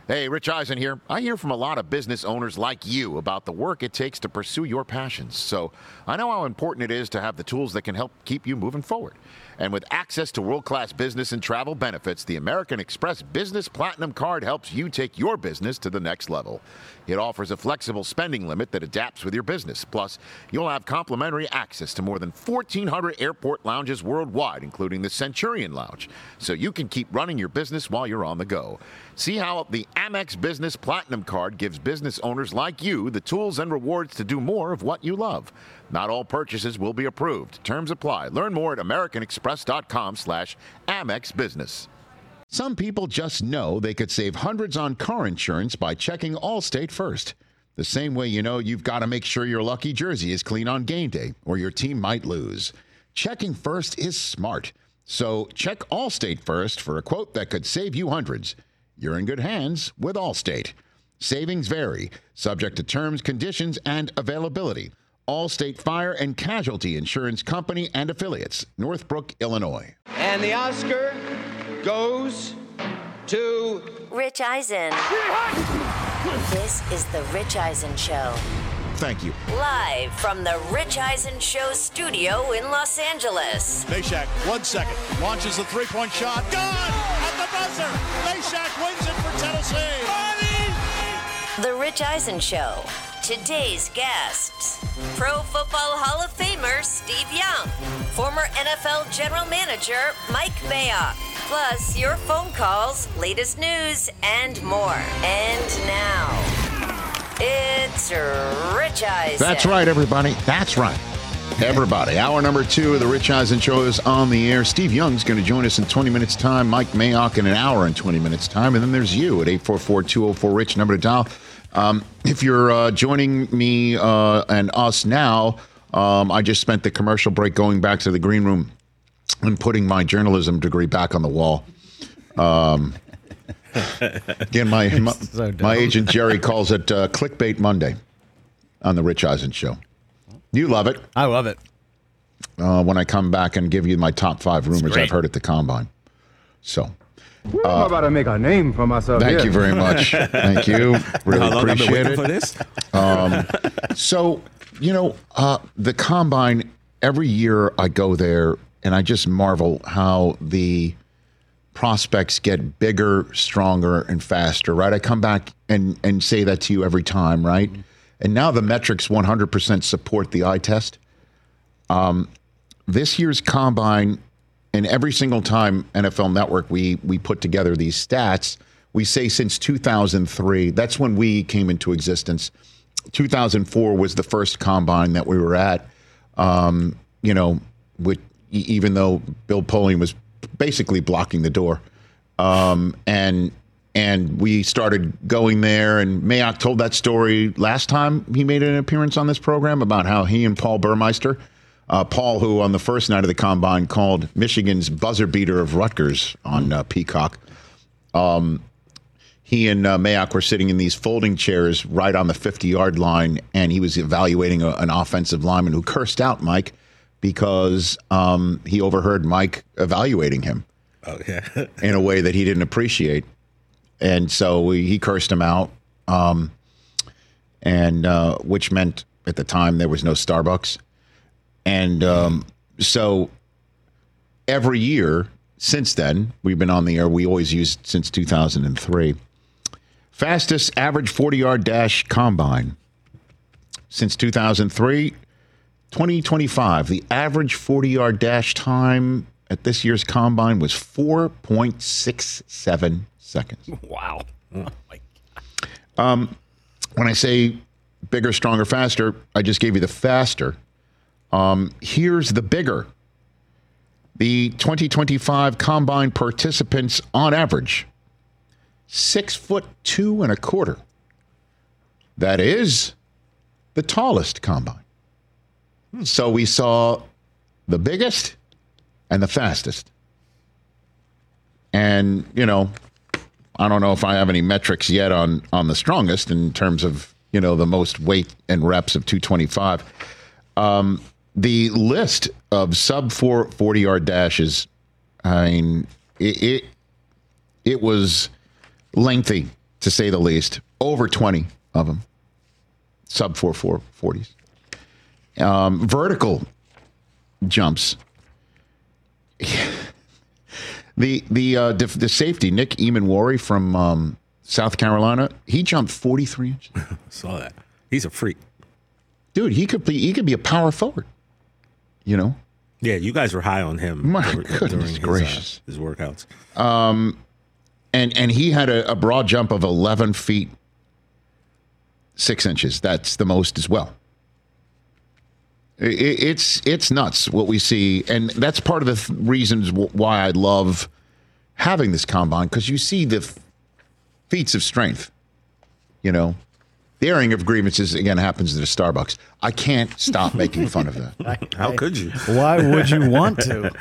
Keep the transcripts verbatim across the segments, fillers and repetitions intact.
Hey, Rich Eisen here. I hear from a lot of business owners like you about the work it takes to pursue your passions. So I know how important it is to have the tools that can help keep you moving forward. And with access to world-class business and travel benefits, the American Express Business Platinum Card helps you take your business to the next level. It offers a flexible spending limit that adapts with your business. Plus, you'll have complimentary access to more than fourteen hundred airport lounges worldwide, including the Centurion Lounge, so you can keep running your business while you're on the go. See how the Amex Business Platinum Card gives business owners like you the tools and rewards to do more of what you love. Not all purchases will be approved. Terms apply. Learn more at americanexpress.com slash Amex Business. Some people just know they could save hundreds on car insurance by checking Allstate first. The same way you know you've got to make sure your lucky jersey is clean on game day, or your team might lose. Checking first is smart. So check Allstate first for a quote that could save you hundreds. You're in good hands with Allstate. Savings vary, subject to terms, conditions, and availability. Allstate Fire and Casualty Insurance Company and Affiliates, Northbrook, Illinois. And the Oscar goes to Rich Eisen. This is the Rich Eisen Show. Thank you. Live from the Rich Eisen Show studio in Los Angeles. Meshack, one second, launches the three-point shot. Gone! At the buzzer! Meshack wins it for Tennessee. Money! The Rich Eisen Show. Today's guests: Pro Football Hall of Famer Steve Young, former N F L General Manager Mike Mayock, plus your phone calls, latest news, and more. And now, it's Rich Eisen. That's right, everybody. That's right. Everybody. Hour number two of the Rich Eisen Show is on the air. Steve Young's going to join us in twenty minutes' time. Mike Mayock in an hour and twenty minutes' time. And then there's you at eight four four, two oh four, RICH, number to dial. Um, if you're uh, joining me uh, and us now, um, I just spent the commercial break going back to the green room and putting my journalism degree back on the wall. Um, again, my my, so my agent Jerry calls it uh, Clickbait Monday on the Rich Eisen Show. You love it. I love it. Uh, when I come back and give you my top five rumors I've heard at the Combine. So. Uh, I'm about to make a name for myself. Thank here. you very much. Thank you. Really How long appreciate I've been waiting it. for this? Um, so, you know, uh, the Combine, every year I go there and I just marvel how the prospects get bigger, stronger, and faster, right? I come back and, and say that to you every time, right? Mm-hmm. And now the metrics one hundred percent support the eye test. Um, this year's Combine, and every single time N F L Network, we we put together these stats, we say since two thousand three, that's when we came into existence. two thousand four was the first Combine that we were at, um, you know, with, even though Bill Polian was basically blocking the door. Um, and and we started going there, and Mayock told that story last time he made an appearance on this program about how he and Paul Burmeister, Uh, Paul, who on the first night of the Combine called Michigan's buzzer beater of Rutgers on uh, Peacock. Um, he and uh, Mayock were sitting in these folding chairs right on the fifty-yard line, and he was evaluating a, an offensive lineman who cursed out Mike because um, he overheard Mike evaluating him Oh, yeah. in a way that he didn't appreciate. And so we, he cursed him out, um, and uh, which meant at the time there was no Starbucks. And um, so every year since then, we've been on the air. We always used since two thousand three. Fastest average forty-yard dash Combine since two thousand three, twenty twenty-five. The average forty-yard dash time at this year's Combine was four point six seven seconds. Wow. Oh, my God. Um, when I say bigger, stronger, faster, I just gave you the faster. Um, here's the bigger. The twenty twenty-five Combine participants on average, six foot two and a quarter. That is the tallest Combine. Hmm. So we saw the biggest and the fastest. And, you know, I don't know if I have any metrics yet on, on the strongest in terms of, you know, the most weight and reps of two twenty-five. Um, The list of sub four forty-yard dashes, I mean, it, it it was lengthy. to say the least. Over twenty of them. Sub four four forties. Um, vertical jumps. the the uh, the, the safety, Nick Eamon-Wari from um, South Carolina, he jumped forty-three inches. Saw that. He's a freak. Dude, he could be he could be a power forward. You know? Yeah, you guys were high on him. My during, goodness during his, gracious. Uh, his workouts. Um, and and he had a, a broad jump of eleven feet six inches. That's the most as well. It, it's it's nuts what we see, and that's part of the th- reasons w- why I love having this combine, because you see the f- feats of strength. You know, the airing of grievances again happens at a Starbucks. I can't stop making fun of that. How could you? Why would you want to?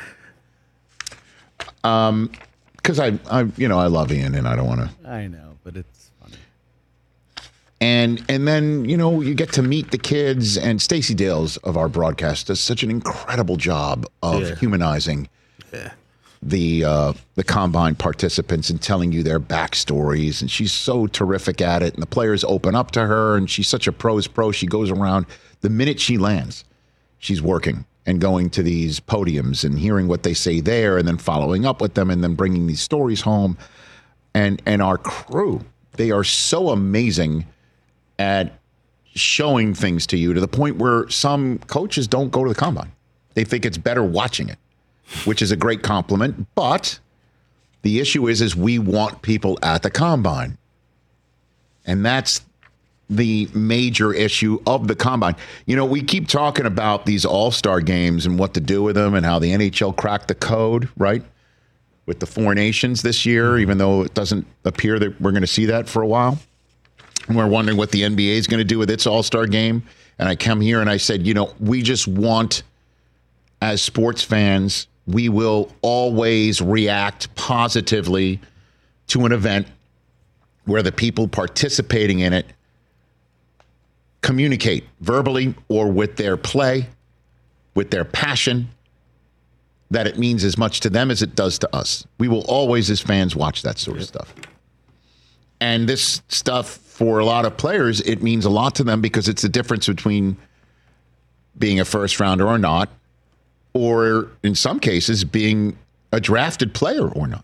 Um, because I, I, you know, I love Ian, and I don't want to. I know, but it's funny. And and then, you know, you get to meet the kids, and Stacey Dales of our broadcast does such an incredible job of Yeah. humanizing Yeah. the uh, the combine participants and telling you their backstories. And she's so terrific at it. And the players open up to her, and she's such a pro's pro. She goes around the minute she lands, she's working and going to these podiums and hearing what they say there, and then following up with them, and then bringing these stories home. And and our crew, they are so amazing at showing things to you, to the point where some coaches don't go to the combine. They think it's better watching it, which is a great compliment. But the issue is, is we want people at the combine. And that's the major issue of the combine. You know, we keep talking about these all-star games and what to do with them, and how the N H L cracked the code, right? With the four nations this year, even though it doesn't appear that we're going to see that for a while. And we're wondering what the N B A is going to do with its all-star game. And I come here and I said, you know, we just want, as sports fans, we will always react positively to an event where the people participating in it communicate verbally or with their play, with their passion, that it means as much to them as it does to us. We will always, as fans, watch that sort of stuff. And this stuff, for a lot of players, it means a lot to them, because it's the difference between being a first rounder or not, or in some cases, being a drafted player or not.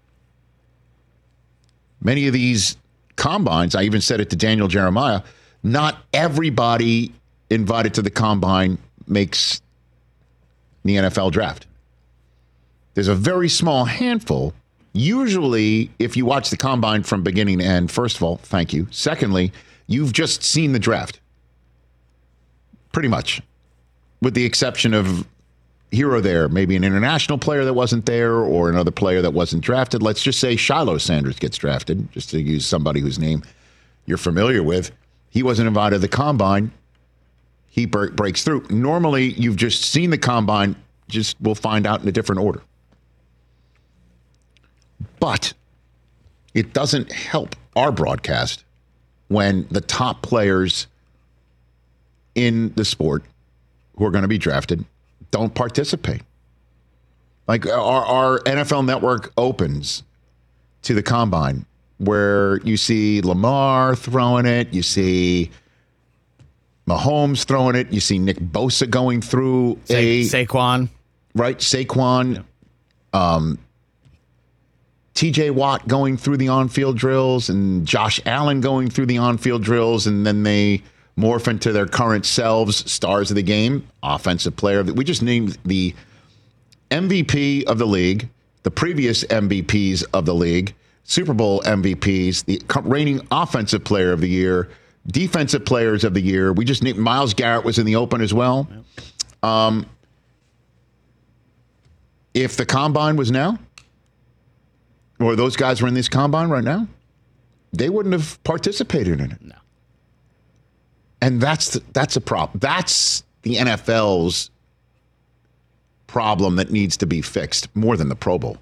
Many of these combines, I even said it to Daniel Jeremiah, not everybody invited to the combine makes the N F L draft. There's a very small handful. Usually, if you watch the combine from beginning to end, first of all, thank you. Secondly, you've just seen the draft. Pretty much. With the exception of here or there, maybe an international player that wasn't there, or another player that wasn't drafted. Let's just say Shiloh Sanders gets drafted, just to use somebody whose name you're familiar with. He wasn't invited to the combine. He bre- breaks through. Normally, you've just seen the combine. Just we'll find out in a different order. But it doesn't help our broadcast when the top players in the sport who are going to be drafted don't participate. Like our, our N F L Network opens to the combine, where you see Lamar throwing it, you see Mahomes throwing it, you see Nick Bosa going through Sa- a Saquon, right? Saquon, yeah. um, T J Watt going through the on-field drills, and Josh Allen going through the on-field drills, and then they morph into their current selves, stars of the game, offensive player. We just named the M V P of the league, the previous M V Ps of the league, Super Bowl M V Ps, the reigning offensive player of the year, defensive players of the year. We just named Myles Garrett was in the open as well. Um, if the combine was now, or those guys were in this combine right now, they wouldn't have participated in it. No. And that's the, that's a problem. That's the N F L's problem that needs to be fixed more than the Pro Bowl.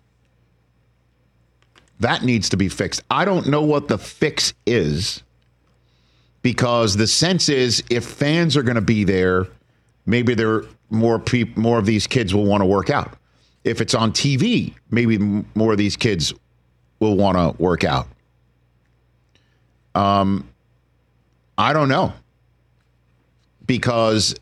That needs to be fixed. I don't know what the fix is, because the sense is, if fans are going to be there, maybe there more pe- more of these kids will want to work out. If it's on T V, maybe more of these kids will want to work out. Um, I don't know. Because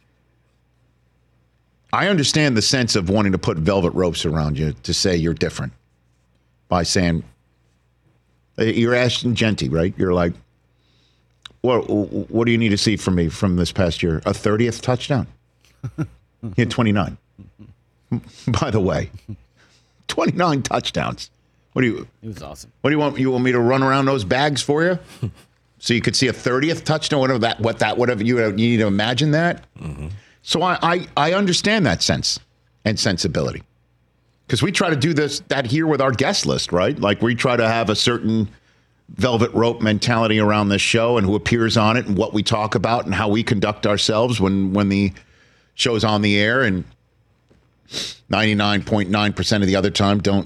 I understand the sense of wanting to put velvet ropes around you to say you're different by saying, you're Ashton Genty, right? You're like, what, what do you need to see from me from this past year? A thirtieth touchdown? He had twenty-nine. By the way, twenty-nine touchdowns. What do you? It was awesome. What do you want? You want me to run around those bags for you, so you could see a thirtieth touchdown? Whatever that, what that, whatever you you need to imagine that. Mm-hmm. So I, I I understand that sense and sensibility, because we try to do this that here with our guest list, right? Like we try to have a certain velvet rope mentality around this show and who appears on it and what we talk about and how we conduct ourselves when when the show's on the air, and ninety-nine point nine percent of the other time don't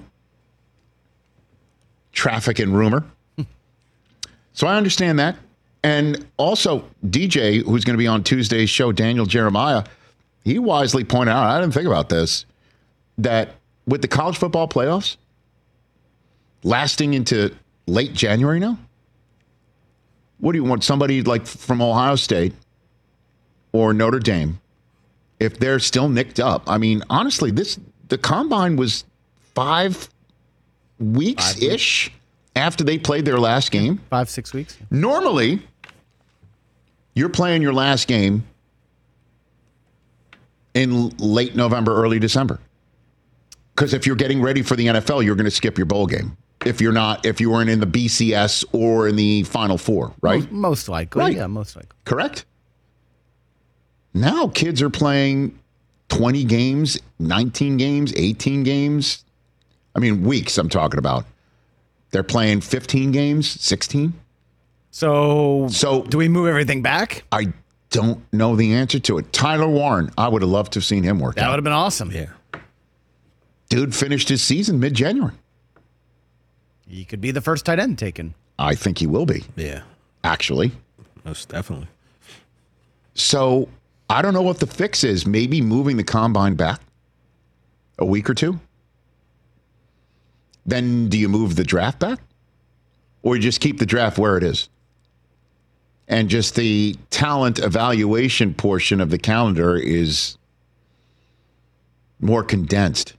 traffic in rumor. So I understand that. And also D J, who's going to be on Tuesday's show, Daniel Jeremiah, he wisely pointed out, I didn't think about this, that with the college football playoffs lasting into late January now, what do you want? Somebody like from Ohio State or Notre Dame, if they're still nicked up? I mean, honestly, this the combine was five weeks-ish after they played their last game. Five, six weeks. Normally, you're playing your last game in late November, early December. Because if you're getting ready for the N F L, you're going to skip your bowl game. If you're not, if you weren't in the B C S or in the Final Four, right? Most, most likely, right. yeah, most likely. Correct? Now kids are playing twenty games, nineteen games, eighteen games. I mean, weeks I'm talking about. They're playing fifteen games, sixteen. So, so do we move everything back? I don't know the answer to it. Tyler Warren, I would have loved to have seen him work That out. would have been awesome. Yeah. Dude finished his season mid-January. He could be the first tight end taken. I think he will be. Yeah. Actually. Most definitely. So I don't know what the fix is. Maybe moving the combine back a week or two. Then do you move the draft back? Or you just keep the draft where it is? And just the talent evaluation portion of the calendar is more condensed.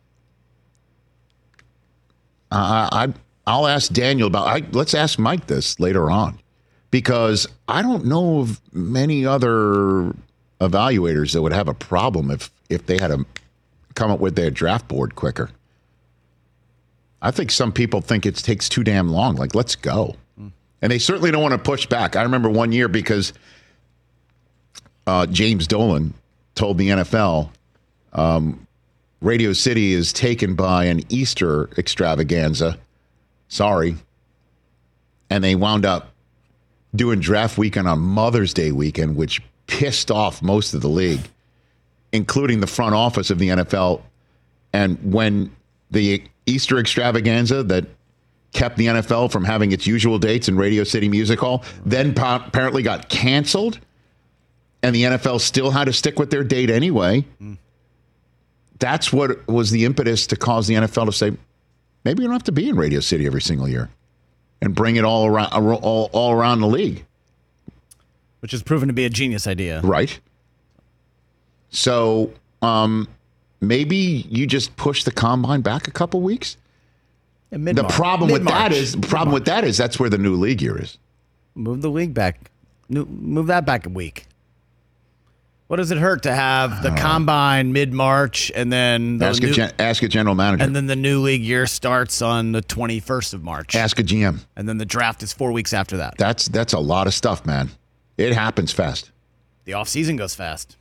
Uh, I, I'll ask Daniel about I, let's ask Mike this later on, because I don't know of many other evaluators that would have a problem if, if they had to come up with their draft board quicker. I think some people think it takes too damn long. Like, let's go. Mm. And they certainly don't want to push back. I remember one year because uh, James Dolan told the N F L, um, Radio City is taken by an Easter extravaganza. Sorry. And they wound up doing draft weekend on Mother's Day weekend, which pissed off most of the league, including the front office of the N F L. And when the Easter extravaganza that kept the N F L from having its usual dates in Radio City Music Hall then apparently got canceled, and the N F L still had to stick with their date anyway. Mm. That's what was the impetus to cause the N F L to say, maybe you don't have to be in Radio City every single year, and bring it all around all, all around the league. Which has proven to be a genius idea. Right. So um, maybe you just push the combine back a couple weeks. Yeah, the problem Mid-March. with that is the problem Mid-March. with that is that's where the new league year is. Move the league back. New, move that back a week. What does it hurt to have the combine mid-March and then the Ask new, a, gen- ask a general manager. and then the new league year starts on the twenty-first of March. Ask a G M. And then the draft is four weeks after that. That's that's a lot of stuff, man. It happens fast. The offseason goes fast.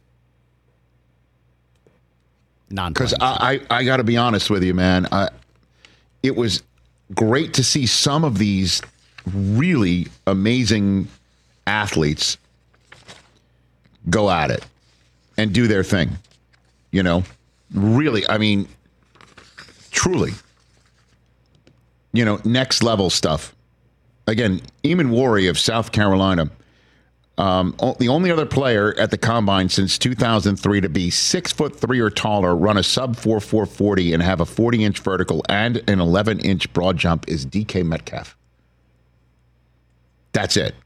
Non Because I, I, I got to be honest with you, man. I, it was great to see some of these really amazing athletes go at it and do their thing. You know, really, I mean, truly, you know, next level stuff. Again, Eamon Warry of South Carolina, um, the only other player at the combine since two thousand three to be six foot three or taller, run a sub four four forty, and have a forty inch vertical and an eleven inch broad jump is D K Metcalf. That's it.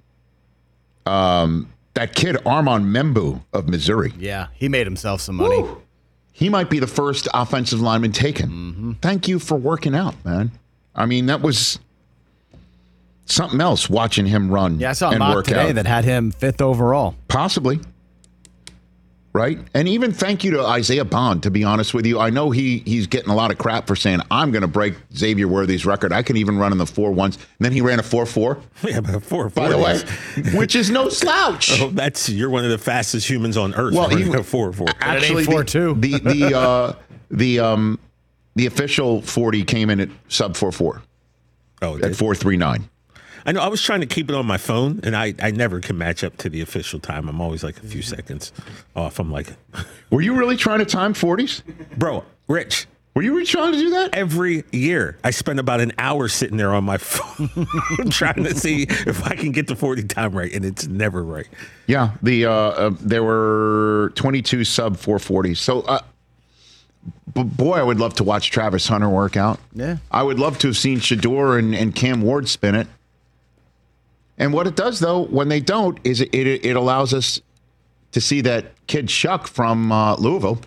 Um, that kid, Armand Membu of Missouri. Yeah, he made himself some money. Woo. He might be the first offensive lineman taken. Mm-hmm. Thank you for working out, man. I mean, that was something else watching him run Yeah, I saw a and mock work today out. that had him fifth overall. Possibly. Right? And even thank you to Isaiah Bond, to be honest with you. I know he he's getting a lot of crap for saying, I'm going to break Xavier Worthy's record. I can even run in the four once. And then he ran a four four. Yeah, but four By the way, which is no slouch. Oh, that's you're one of the fastest humans on earth. Well, he a four four. Actually, four the, two. the the uh, the um the official forty came in at sub four four. Oh, at four three nine. I know. I was trying to keep it on my phone, and I, I never can match up to the official time. I'm always like a few seconds off. I'm like, were you really trying to time forties, bro? Rich, were you really trying to do that? Every year, I spend about an hour sitting there on my phone trying to see if I can get the forty time right, and it's never right. Yeah, the uh, uh, there were twenty-two sub four forty. So, uh, b- boy, I would love to watch Travis Hunter work out. Yeah, I would love to have seen Shador and, and Cam Ward spin it. And what it does, though, when they don't, is it it, it allows us to see that kid Shuck from uh, Louisville,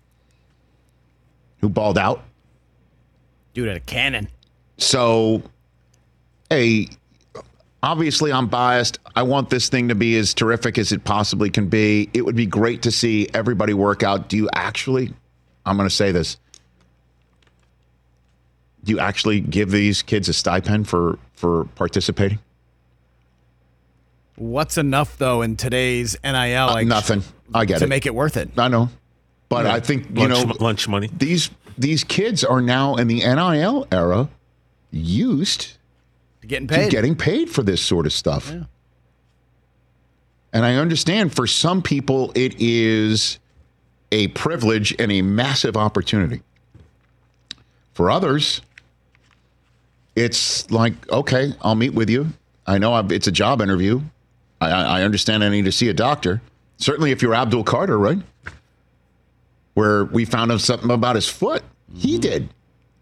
who balled out. Dude had a cannon. So, hey, obviously I'm biased. I want this thing to be as terrific as it possibly can be. It would be great to see everybody work out. Do you actually, I'm going to say this, do you actually give these kids a stipend for, for participating? What's enough, though, in today's N I L? Like, uh, nothing. I get to it. To make it worth it. I know. But yeah. I think, you lunch, know, lunch money. These these kids are now in the N I L era used getting paid. to getting paid for this sort of stuff. Yeah. And I understand for some people it is a privilege and a massive opportunity. For others, it's like, okay, I'll meet with you. I know I've, it's a job interview. I, I understand I need to see a doctor. Certainly if you're Abdul Carter, right? Where we found out something about his foot. He did.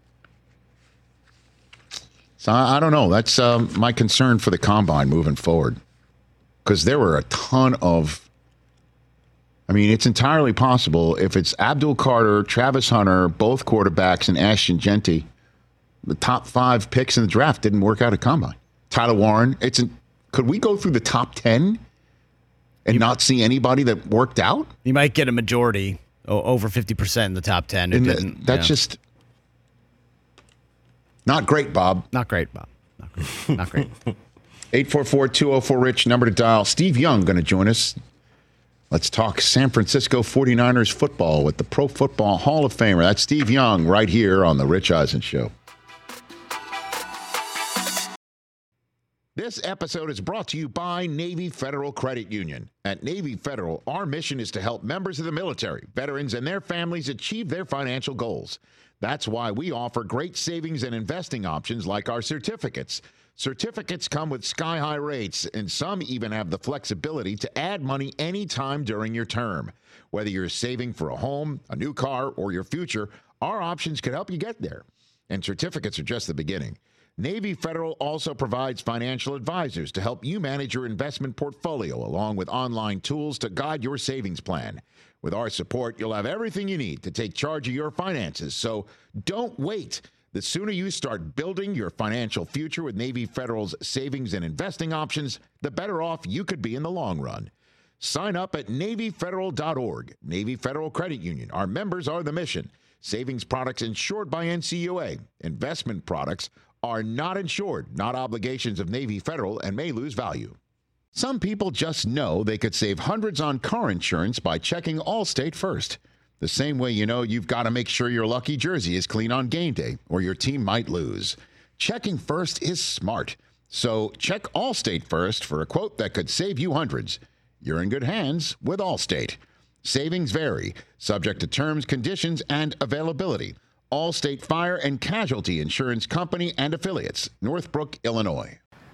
So I, I don't know. That's um, my concern for the combine moving forward. Because there were a ton of, I mean, it's entirely possible if it's Abdul Carter, Travis Hunter, both quarterbacks, and Ashton Genty, the top five picks in the draft didn't work out at combine. Tyler Warren, it's an, could we go through the top ten and you, not see anybody that worked out? You might get a majority, oh, over fifty percent in the top ten. And didn't, that's yeah. just not great, Bob. Not great, Bob. Not great. Not great. eight four four, two oh four, RICH, number to dial. Steve Young going to join us. Let's talk San Francisco forty-niners football with the Pro Football Hall of Famer. That's Steve Young right here on The Rich Eisen Show. This episode is brought to you by Navy Federal Credit Union. At Navy Federal, our mission is to help members of the military, veterans, and their families achieve their financial goals. That's why we offer great savings and investing options like our certificates. Certificates come with sky-high rates, and some even have the flexibility to add money anytime during your term. Whether you're saving for a home, a new car, or your future, our options can help you get there. And certificates are just the beginning. Navy Federal also provides financial advisors to help you manage your investment portfolio, along with online tools to guide your savings plan. With our support, you'll have everything you need to take charge of your finances. So don't wait. The sooner you start building your financial future with Navy Federal's savings and investing options, the better off you could be in the long run. Sign up at Navy Federal dot org. Navy Federal Credit Union. Our members are the mission. Savings products insured by N C U A. Investment products are not insured, not obligations of Navy Federal, and may lose value. Some people just know they could save hundreds on car insurance by checking Allstate first. The same way you know you've got to make sure your lucky jersey is clean on game day, or your team might lose. Checking first is smart. So check Allstate first for a quote that could save you hundreds. You're in good hands with Allstate. Savings vary, subject to terms, conditions, and availability. Allstate Fire and Casualty Insurance Company and Affiliates, Northbrook, Illinois.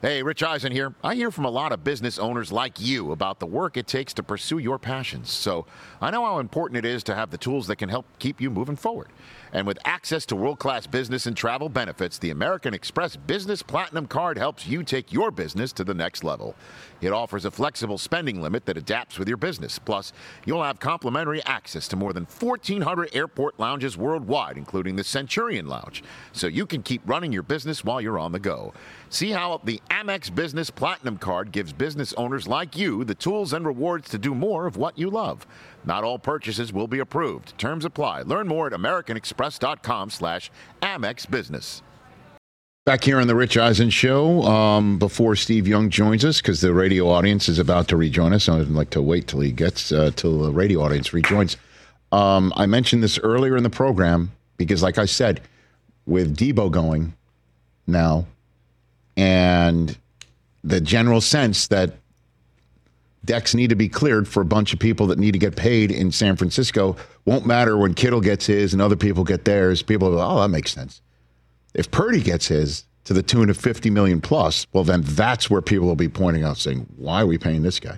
Hey, Rich Eisen here. I hear from a lot of business owners like you about the work it takes to pursue your passions. So I know how important it is to have the tools that can help keep you moving forward. And with access to world-class business and travel benefits, the American Express Business Platinum Card helps you take your business to the next level. It offers a flexible spending limit that adapts with your business. Plus, you'll have complimentary access to more than fourteen hundred airport lounges worldwide, including the Centurion Lounge, so you can keep running your business while you're on the go. See how the Amex Business Platinum Card gives business owners like you the tools and rewards to do more of what you love. Not all purchases will be approved. Terms apply. Learn more at americanexpress.com slash Amex Business. Back here on the Rich Eisen Show, um, before Steve Young joins us, because the radio audience is about to rejoin us. I'd like to wait till he gets, uh, till the radio audience rejoins. Um, I mentioned this earlier in the program, because like I said, with Debo going now, and the general sense that decks need to be cleared for a bunch of people that need to get paid in San Francisco, won't matter when Kittle gets his and other people get theirs. People go, oh, that makes sense. If Purdy gets his to the tune of fifty million plus, well, then that's where people will be pointing out saying, why are we paying this guy?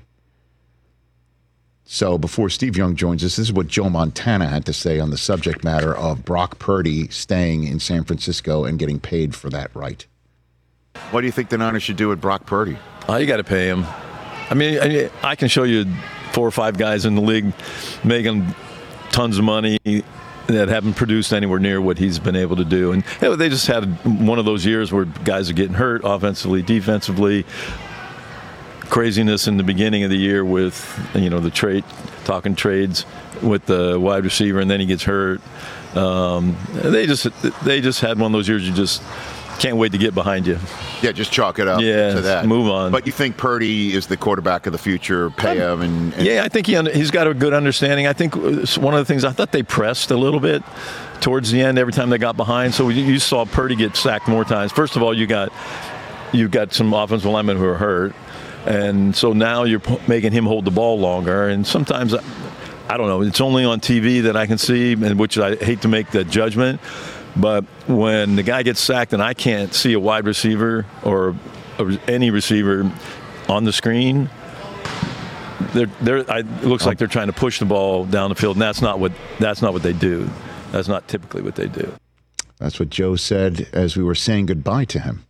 So before Steve Young joins us, this is what Joe Montana had to say on the subject matter of Brock Purdy staying in San Francisco and getting paid for that right. What do you think the Niners should do with Brock Purdy? Oh, you got to pay him. I mean, I, I can show you four or five guys in the league making tons of money that haven't produced anywhere near what he's been able to do. And you know, they just had one of those years where guys are getting hurt offensively, defensively. Craziness in the beginning of the year with, you know, the trade, talking trades with the wide receiver, and then he gets hurt. Um, they just they just had one of those years you just can't wait to get behind you. Yeah, just chalk it up yeah, to that. Move on. But you think Purdy is the quarterback of the future, pay him? And, and yeah, I think he, he's got a good understanding. I think one of the things, I thought they pressed a little bit towards the end every time they got behind. So you saw Purdy get sacked more times. First of all, you got you got some offensive linemen who are hurt. And so now you're making him hold the ball longer. And sometimes, I don't know, it's only on T V that I can see, and which I hate to make the judgment. But when the guy gets sacked and I can't see a wide receiver or any receiver on the screen, they're, they're, it looks like they're trying to push the ball down the field, and that's not what that's not what they do. That's not typically what they do. That's what Joe said as we were saying goodbye to him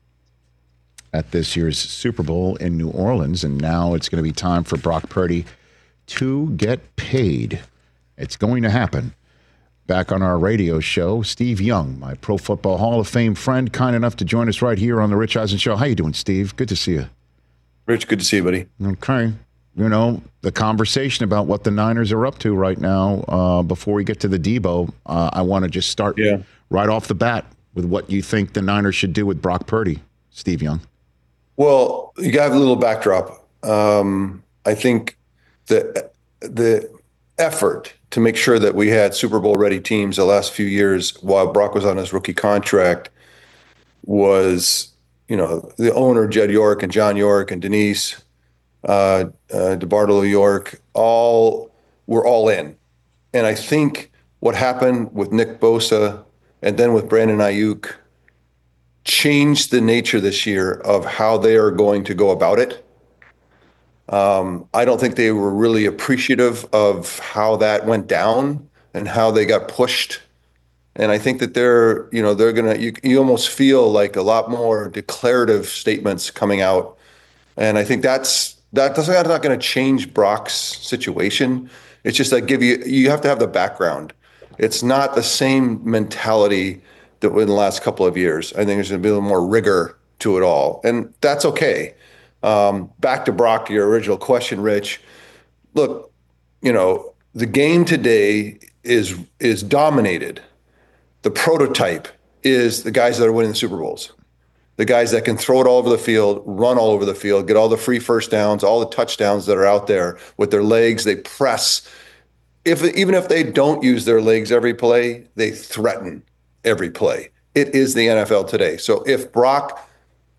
at this year's Super Bowl in New Orleans, and now it's going to be time for Brock Purdy to get paid. It's going to happen. Back on our radio show, Steve Young, my Pro Football Hall of Fame friend, kind enough to join us right here on the Rich Eisen Show. How you doing, Steve? Good to see you. Rich, good to see you, buddy. Okay. You know, the conversation about what the Niners are up to right now, uh, before we get to the Debo, uh, I want to just start yeah. right off the bat with what you think the Niners should do with Brock Purdy, Steve Young. Well, you got to have a little backdrop. Um, I think the the effort to make sure that we had Super Bowl ready teams the last few years while Brock was on his rookie contract was, you know, the owner, Jed York and John York and Denise, uh, uh, DeBartolo York, all were all in. And I think what happened with Nick Bosa and then with Brandon Ayuk changed the nature this year of how they are going to go about it. Um, I don't think they were really appreciative of how that went down and how they got pushed. And I think that they're, you know, they're going to, you, you almost feel like a lot more declarative statements coming out. And I think that's, that doesn't, that's not going to change Brock's situation. It's just that give you, you have to have the background. It's not the same mentality that in the last couple of years. I think there's going to be a little more rigor to it all. And that's okay. Um, back to Brock, your original question, Rich. Look, you know, the game today is is dominated. The prototype is the guys that are winning the Super Bowls. The guys that can throw it all over the field, run all over the field, get all the free first downs, all the touchdowns that are out there with their legs. They press. If even if they don't use their legs every play, they threaten every play. It is the N F L today. So if Brock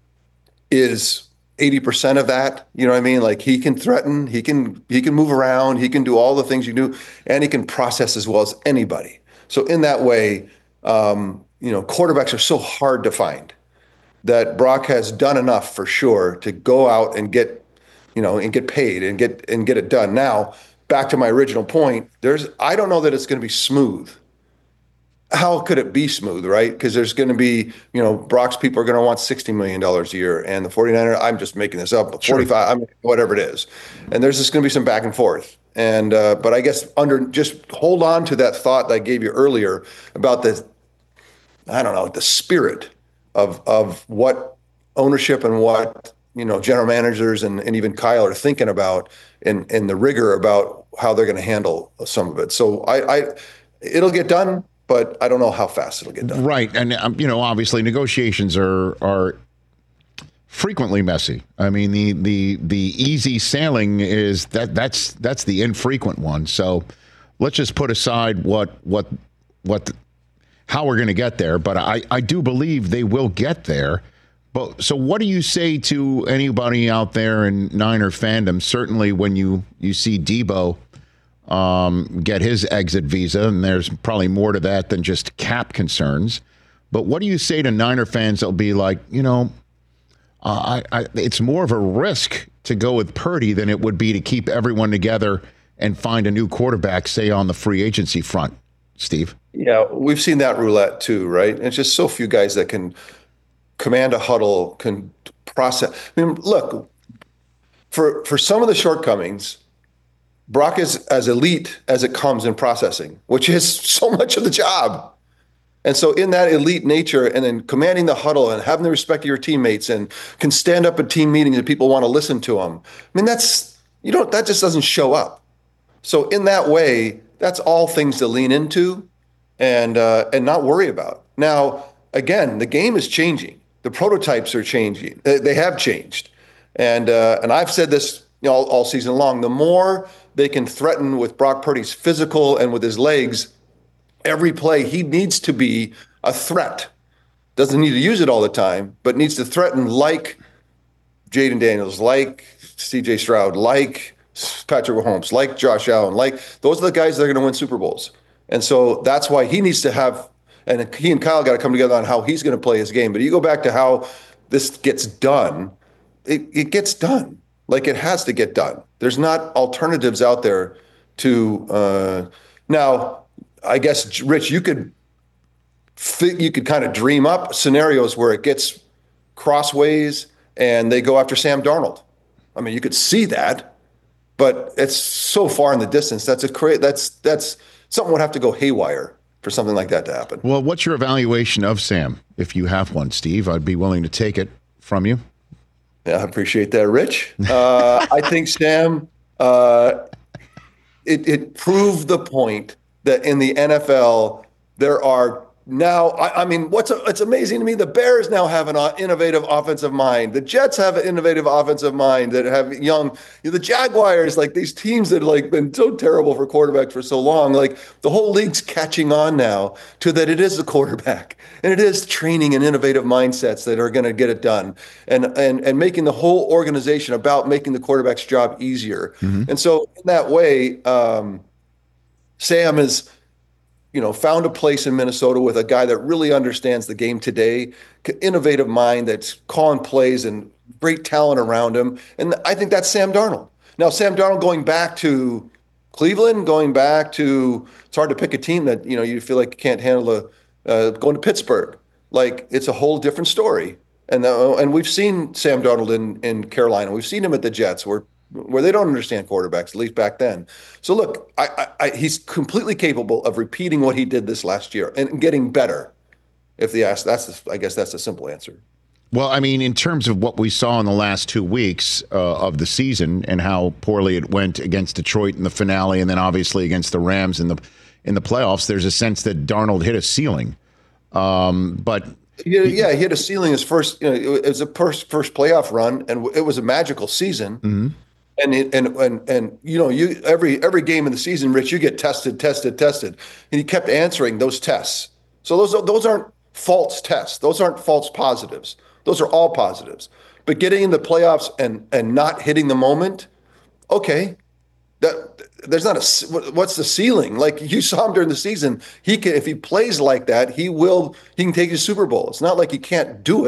is eighty percent of that, you know what I mean? Like he can threaten, he can he can move around, he can do all the things you do, and he can process as well as anybody. So in that way, um, you know, quarterbacks are so hard to find that Brock has done enough for sure to go out and get, you know, and get paid and get and get it done. Now, back to my original point, there's I don't know that it's going to be smooth. How could it be smooth, right? Because there's going to be, you know, Brock's people are going to want sixty million dollars a year, and the 49ers, I'm just making this up, but forty-five, I'm whatever it is. And there's just going to be some back and forth. And uh, but I guess under just hold on to that thought that I gave you earlier about the, I don't know, the spirit of of what ownership and what, you know, general managers and, and even Kyle are thinking about, and and the rigor about how they're going to handle some of it. So I, I it'll get done, but I don't know how fast it'll get done. Right, and um, you know, obviously negotiations are are frequently messy. I mean, the the the easy sailing is that that's that's the infrequent one. So let's just put aside what what what the, how we're going to get there. But I I do believe they will get there. But so what do you say to anybody out there in Niner fandom? Certainly when you you see Debo um, get his exit visa, and there's probably more to that than just cap concerns. But what do you say to Niner fans that'll be like, you know, uh, I, I, it's more of a risk to go with Purdy than it would be to keep everyone together and find a new quarterback, say, on the free agency front, Steve? Yeah, we've seen that roulette too, right? And it's just so few guys that can command a huddle, can process. I mean, look, for for some of the shortcomings, Brock is as elite as it comes in processing, which is so much of the job. And so in that elite nature, and then commanding the huddle and having the respect of your teammates, and can stand up at team meetings and people want to listen to him. I mean, that's, you don't, that just doesn't show up. So in that way, that's all things to lean into and uh, and not worry about. Now, again, the game is changing. The prototypes are changing. They, they have changed. And uh, and I've said this, you know, all, all season long. The more they can threaten with Brock Purdy's physical and with his legs, every play, he needs to be a threat. Doesn't need to use it all the time, but needs to threaten like Jaden Daniels, like C J Stroud, like Patrick Mahomes, like Josh Allen, like those are the guys that are going to win Super Bowls. And so that's why he needs to have, and he and Kyle got to come together on how he's going to play his game. But you go back to how this gets done, it, it gets done. Like it has to get done. There's not alternatives out there to, uh, now, I guess, Rich, you could you could kind of dream up scenarios where it gets crossways and they go after Sam Darnold. I mean, you could see that, but it's so far in the distance. That's a cra- that's that's something would have to go haywire for something like that to happen. Well, what's your evaluation of Sam, if you have one, Steve? I'd be willing to take it from you. Yeah, I appreciate that, Rich. Uh, I think Sam, uh, it, it proved the point that in the N F L, there are now, I, I mean, what's a, it's amazing to me, the Bears now have an innovative offensive mind. The Jets have an innovative offensive mind that have young, you know, the Jaguars, like these teams that have like been so terrible for quarterbacks for so long, like the whole league's catching on now to that it is the quarterback. And it is training and innovative mindsets that are going to get it done, and, and, and making the whole organization about making the quarterback's job easier. Mm-hmm. And so in that way, um, Sam is, you know, found a place in Minnesota with a guy that really understands the game today, innovative mind that's calling plays and great talent around him. And I think that's Sam Darnold. Now, Sam Darnold going back to Cleveland, going back to, it's hard to pick a team that, you know, you feel like you can't handle a, uh, going to Pittsburgh. Like, it's a whole different story. And uh, and we've seen Sam Darnold in, in Carolina. We've seen him at the Jets where where they don't understand quarterbacks, at least back then. So look, I, I, I, he's completely capable of repeating what he did this last year and getting better. If they ask, that's the, I guess that's a simple answer. Well, I mean, in terms of what we saw in the last two weeks uh, of the season and how poorly it went against Detroit in the finale, and then obviously against the Rams in the in the playoffs, there's a sense that Darnold hit a ceiling. Um, but yeah, yeah, he hit a ceiling his first. You know, it was a first first playoff run, and it was a magical season. Mm-hmm. And, it, and and and you know, you every every game in the season, Rich, you get tested, tested, tested, and he kept answering those tests. So those those aren't false tests; those aren't false positives. Those are all positives. But getting in the playoffs and and not hitting the moment, okay, that there's not a what's the ceiling? Like you saw him during the season, he can if he plays like that, he will he can take you to Super Bowl. It's not like he can't do it,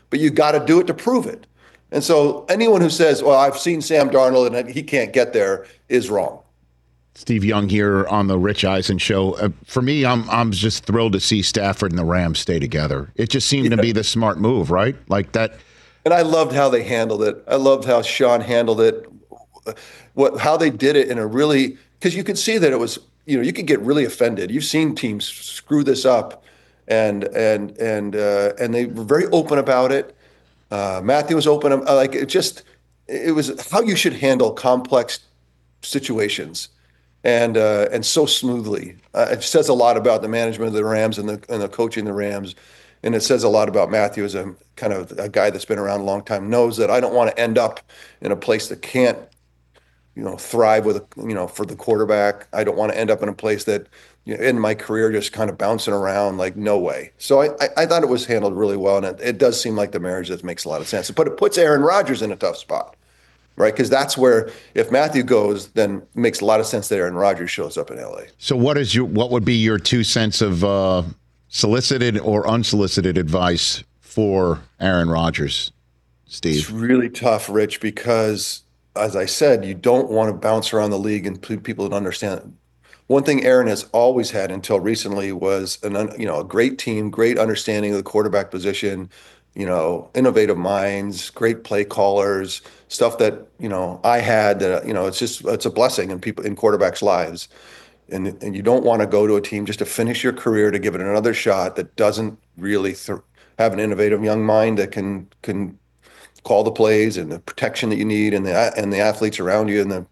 but you got to do it to prove it. And so anyone who says, well, I've seen Sam Darnold and he can't get there is wrong. Steve Young here on the Rich Eisen Show. Uh, for me, I'm I'm just thrilled to see Stafford and the Rams stay together. It just seemed yeah. to be the smart move, right? Like that. And I loved how they handled it. I loved how Sean handled it. What how they did it in a really, because you could see that it was, you know, you could get really offended. You've seen teams screw this up, and and and uh, and they were very open about it. Uh, Matthew was open, like it just, it was how you should handle complex situations. And uh, and so smoothly. Uh, it says a lot about the management of the Rams and the and the coaching the Rams, and it says a lot about Matthew as a kind of a guy that's been around a long time. Knows that I don't want to end up in a place that can't, you know, thrive with a, you know, for the quarterback. I don't want to end up in a place that, you know, in my career just kind of bouncing around. Like no way. So I I, I thought it was handled really well, and it, it does seem like the marriage that makes a lot of sense. But it puts Aaron Rodgers in a tough spot. Right, because that's where if Matthew goes, then it makes a lot of sense that Aaron Rodgers shows up in L A. So, what is your what would be your two cents of uh, solicited or unsolicited advice for Aaron Rodgers, Steve? It's really tough, Rich, because as I said, you don't want to bounce around the league and people don't understand. One thing Aaron has always had until recently was an you know a great team, great understanding of the quarterback position. You know, innovative minds, great play callers, stuff that, you know, I had that, you know, it's just, it's a blessing in people, in quarterbacks' lives. And and you don't want to go to a team just to finish your career, to give it another shot that doesn't really th- have an innovative young mind that can, can call the plays and the protection that you need and the, and the athletes around you. And the,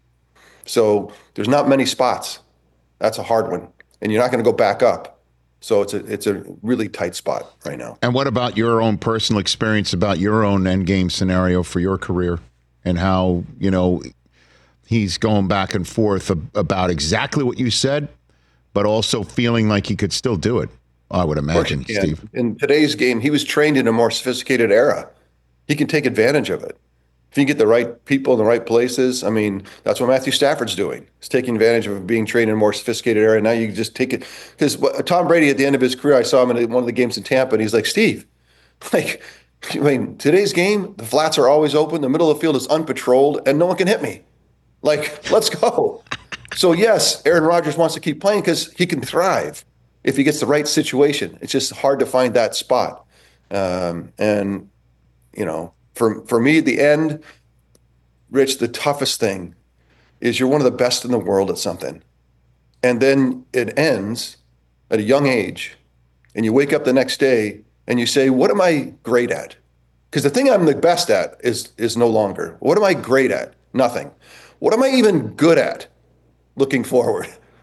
so there's not many spots. That's a hard one. And you're not going to go back up. So it's a it's a really tight spot right now. And what about your own personal experience about your own end game scenario for your career and how, you know, he's going back and forth about exactly what you said, but also feeling like he could still do it, I would imagine, Steve. In today's game, he was trained in a more sophisticated era. He can take advantage of it. If you get the right people in the right places, I mean, that's what Matthew Stafford's doing. He's taking advantage of being trained in a more sophisticated area. Now you can just take it. Because Tom Brady, at the end of his career, I saw him in one of the games in Tampa, and he's like, Steve, like, I mean, today's game, the flats are always open, the middle of the field is unpatrolled, and no one can hit me. Like, let's go. So, yes, Aaron Rodgers wants to keep playing because he can thrive if he gets the right situation. It's just hard to find that spot. Um, and, you know, For for me, at the end, Rich, the toughest thing is you're one of the best in the world at something. And then it ends at a young age, and you wake up the next day and you say, what am I great at? Because the thing I'm the best at is is no longer. What am I great at? Nothing. What am I even good at looking forward?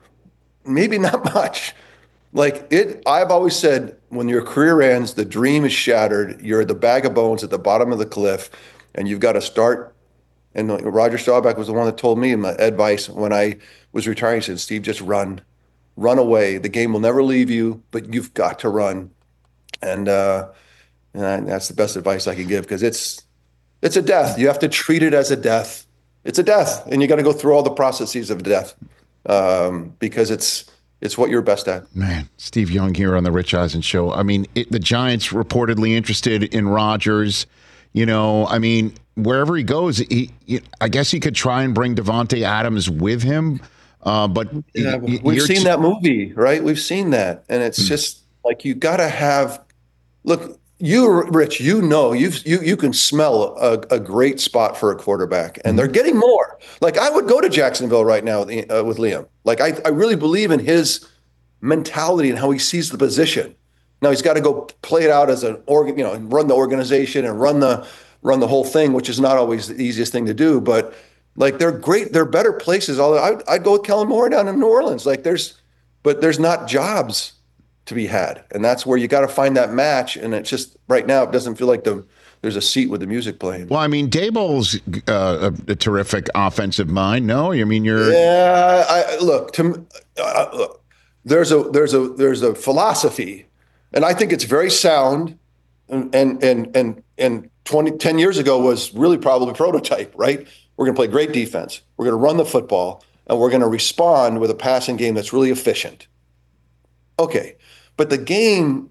Maybe not much. Like it, I've always said, when your career ends, the dream is shattered. You're the bag of bones at the bottom of the cliff, and you've got to start. And Roger Staubach was the one that told me my advice when I was retiring. He said, Steve, just run. Run away. The game will never leave you, but you've got to run. And, uh, and that's the best advice I can give, because it's it's a death. You have to treat it as a death. It's a death, and you got to go through all the processes of death um, because it's It's what you're best at. Man, Steve Young here on the Rich Eisen Show. I mean, it, the Giants reportedly interested in Rodgers. You know, I mean, wherever he goes, he, he I guess he could try and bring Davante Adams with him. Uh, but yeah, he, we've seen t- that movie, right? We've seen that, and it's mm. just like you got to have. Look, you, Rich, you know, you you you can smell a, a great spot for a quarterback, and mm. they're getting more. Like I would go to Jacksonville right now with, uh, with Liam. Like I, I really believe in his mentality and how he sees the position. Now he's got to go play it out as an organ, you know, and run the organization and run the run the whole thing, which is not always the easiest thing to do. But like they're great, they're better places. Although I'd, I'd go with Kellen Moore down in New Orleans. Like there's, but there's not jobs to be had, and that's where you got to find that match. And it's just right now it doesn't feel like the there's a seat with the music playing. Well, I mean, Daboll's uh, a, a terrific offensive mind. No, I mean you're. Yeah, I, look. To, uh, look, there's a there's a there's a philosophy, and I think it's very sound. And and and and, and twenty, ten years ago was really probably prototype. Right? We're going to play great defense. We're going to run the football, and we're going to respond with a passing game that's really efficient. Okay, but the game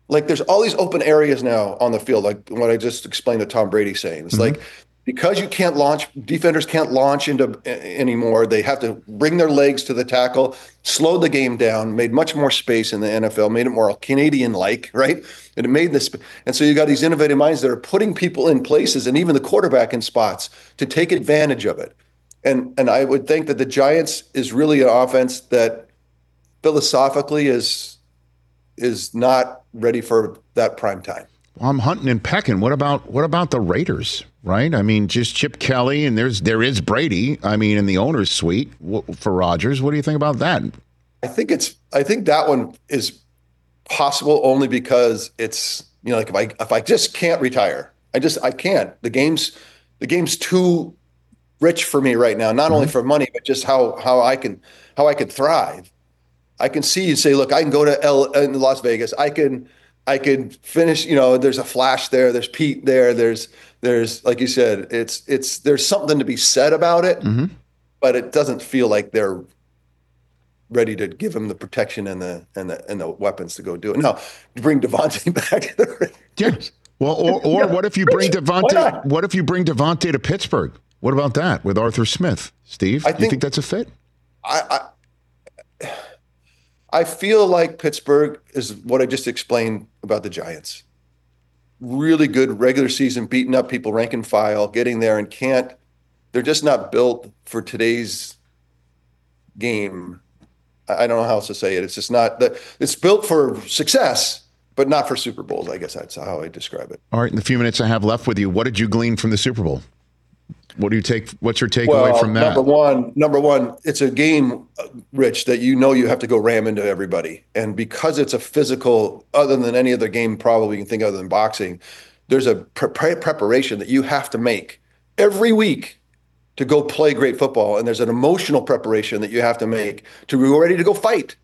Like there's all these open areas now on the field, like what I just explained to Tom Brady saying. It's mm-hmm. like because you can't launch, defenders can't launch into uh, anymore. They have to bring their legs to the tackle, slowed the game down, made much more space in the N F L, made it more Canadian-like, right? And it made this, and so you got these innovative minds that are putting people in places, and even the quarterback in spots to take advantage of it. And and I would think that the Giants is really an offense that philosophically is is not ready for that prime time. Well, I'm hunting and pecking. What about what about the Raiders? Right? I mean, just Chip Kelly, and there's there is Brady. I mean, in the owner's suite for Rodgers. What do you think about that? I think it's. I think that one is possible only because it's you know like if I if I just can't retire, I just I can't. The game's the game's too rich for me right now. Not mm-hmm. only for money, but just how how I can how I could thrive. I can see you say, look, I can go to L in Las Vegas. I can. I could finish, you know, there's a Flash there, there's Pete there, there's, there's, like you said, it's, it's, there's something to be said about it, mm-hmm. but it doesn't feel like they're ready to give him the protection and the, and the, and the weapons to go do it. Now, bring Devontae back. Yeah. Well, or, or yeah. what if you bring Devontae, what if you bring Devontae to Pittsburgh? What about that with Arthur Smith? Steve, I do think, you think that's a fit? I, I I feel like Pittsburgh is what I just explained about the Giants. Really good regular season, beating up people rank and file, getting there and can't. They're just not built for today's game. I don't know how else to say it. It's just not that it's built for success, but not for Super Bowls. I guess that's how I describe it. All right. In the few minutes I have left with you, what did you glean from the Super Bowl? What do you take? What's your takeaway well, from that? Number one, number one, it's a game, Rich, that you know you have to go ram into everybody, and because it's a physical, other than any other game probably you can think other than boxing, there's a pre- preparation that you have to make every week to go play great football, and there's an emotional preparation that you have to make to be ready to go fight.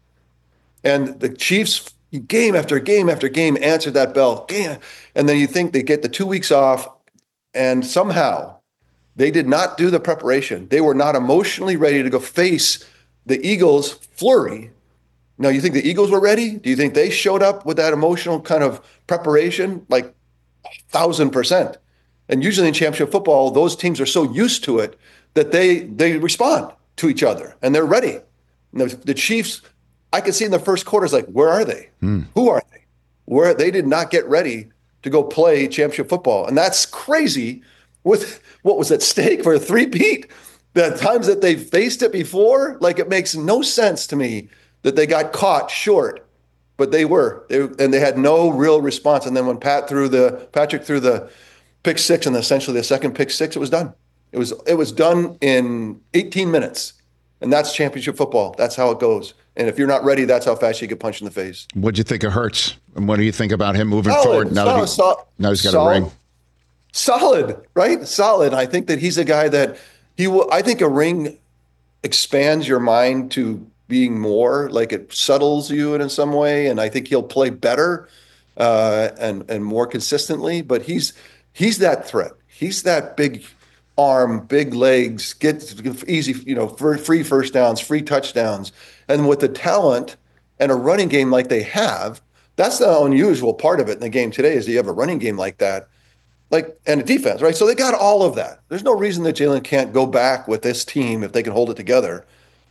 And the Chiefs, game after game after game, answered that bell, and then you think they get the two weeks off, and somehow they did not do the preparation. They were not emotionally ready to go face the Eagles' flurry. Now, you think the Eagles were ready? Do you think they showed up with that emotional kind of preparation? Like a thousand percent. And usually in championship football, those teams are so used to it that they they respond to each other and they're ready. And the, the Chiefs, I could see in the first quarters, like, where are they? Hmm. Who are they? Where they did not get ready to go play championship football. And that's crazy with what was at stake for a three-peat. The times that they've faced it before, like it makes no sense to me that they got caught short, but they were, they, and they had no real response. And then when Pat threw the Patrick threw the pick six and essentially the second pick six, it was done. It was it was done in eighteen minutes, and that's championship football. That's how it goes. And if you're not ready, that's how fast you get punched in the face. What'd you think of Hurts, and what do you think about him moving solid, forward now? Solid, that he, solid, now he's got solid, a ring. Solid, right? Solid. I think that he's a guy that he will. I think a ring expands your mind to being more, like it settles you in, in some way, and I think he'll play better uh, and and more consistently. But he's he's that threat. He's that big arm, big legs, get easy, you know, free first downs, free touchdowns, and with the talent and a running game like they have, that's the unusual part of it in the game today is that you have a running game like that. Like, and a defense, right? So they got all of that. There's no reason that Jalen can't go back with this team if they can hold it together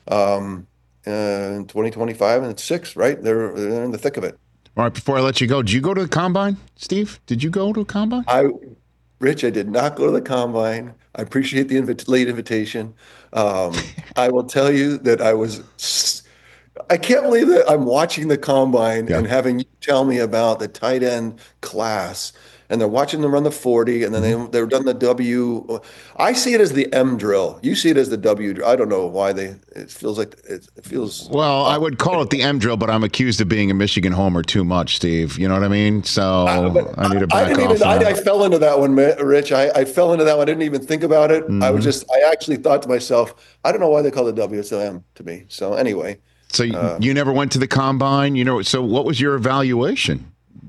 um, uh, in twenty twenty-five and it's six, right? They're, they're in the thick of it. All right, before I let you go, did you go to the Combine, Steve? Did you go to the Combine? I, Rich, I did not go to the Combine. I appreciate the invi- late invitation. Um, I will tell you that I was, I can't believe that I'm watching the Combine yeah. and having you tell me about the tight end class. And they're watching them run the forty, and then they, they've done the W. I see it as the M drill. You see it as the W drill. I don't know why they. It feels like it, it feels. Well, uh, I would call it the M drill, but I'm accused of being a Michigan homer too much, Steve. You know what I mean? So uh, I need to back I didn't off. Even, I, I fell into that one, Rich. I, I fell into that one. I didn't even think about it. Mm-hmm. I was just. I actually thought to myself, I don't know why they call it W. It's the M to me. So anyway. So uh, you never went to the Combine, you know? So what was your evaluation?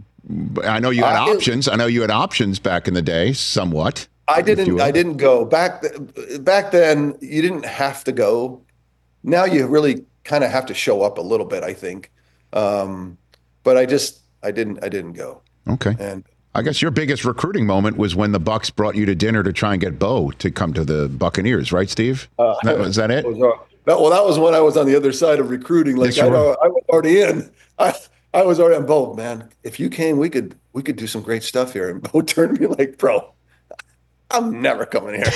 I know you had uh, options. I know you had options back in the day, somewhat. I didn't. I didn't go back. Th- back then, you didn't have to go. Now you really kind of have to show up a little bit, I think. Um, but I just, I didn't I didn't go. Okay. And I guess your biggest recruiting moment was when the Bucks brought you to dinner to try and get Bo to come to the Buccaneers, right, Steve? Uh, that, was that it? Was, uh, that, well, that was when I was on the other side of recruiting. Like Yes, I, you know, were. I was already in. I, I was already on Bo, man. If you came, we could we could do some great stuff here. And Bo turned to me like, bro, I'm never coming here.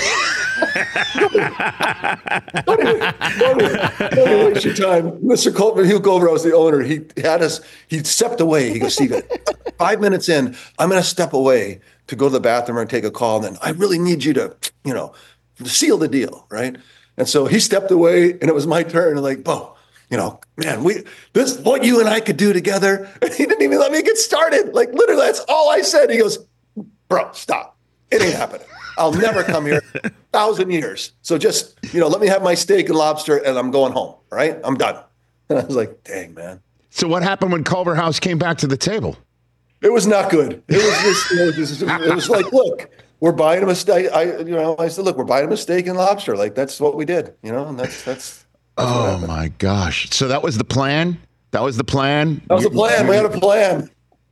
don't, even, don't, even, don't even waste your time. Mister Colton, Hugh Culver was the owner. He had us, he stepped away. He goes, Steven, five minutes in, I'm going to step away to go to the bathroom and take a call. And then I really need you to, you know, seal the deal, right? And so he stepped away and it was my turn. And like, Bo, you know, man, we this what you and I could do together. And he didn't even let me get started. Like literally, that's all I said. He goes, bro, stop. It ain't happening. I'll never come here a thousand years. So just, you know, let me have my steak and lobster and I'm going home. Right? I'm done. And I was like, dang, man. So what happened when Culver House came back to the table? It was not good. It was just, it was, just, it was like, look, we're buying a mistake. I, you know, I said, look, we're buying a steak and lobster. Like that's what we did, you know, and that's, that's, that's oh my gosh. So that was the plan. That was the plan. That was the plan. We had a plan.